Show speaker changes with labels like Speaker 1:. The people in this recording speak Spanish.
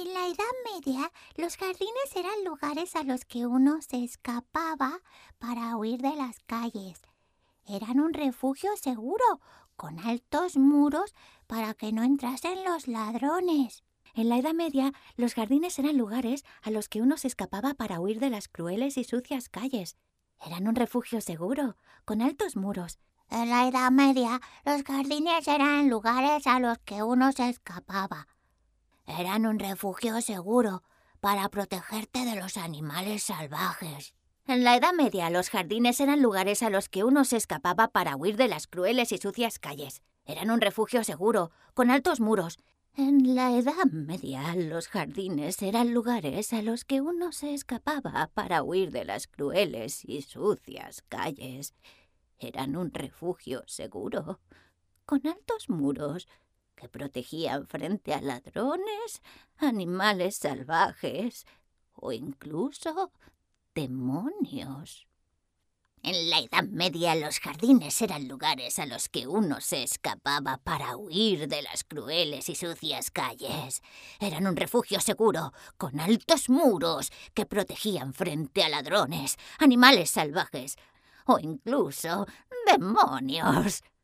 Speaker 1: En la Edad Media, los jardines eran lugares a los que uno se escapaba para huir de las calles. Eran un refugio seguro, con altos muros para que no entrasen los ladrones.
Speaker 2: En la Edad Media, los jardines eran lugares a los que uno se escapaba para huir de las crueles y sucias calles. Eran un refugio seguro, con altos muros.
Speaker 1: En la Edad Media, los jardines eran lugares a los que uno se escapaba. Eran un refugio seguro para protegerte de los animales salvajes.
Speaker 2: En la Edad Media, los jardines eran lugares a los que uno se escapaba para huir de las crueles y sucias calles. Eran un refugio seguro, con altos muros. En la Edad Media, los jardines eran lugares a los que uno se escapaba para huir de las crueles y sucias calles. Eran un refugio seguro, con altos muros que protegían frente a ladrones, animales salvajes o incluso demonios. En la Edad Media los jardines eran lugares a los que uno se escapaba para huir de las crueles y sucias calles. Eran un refugio seguro, con altos muros que protegían frente a ladrones, animales salvajes o incluso demonios.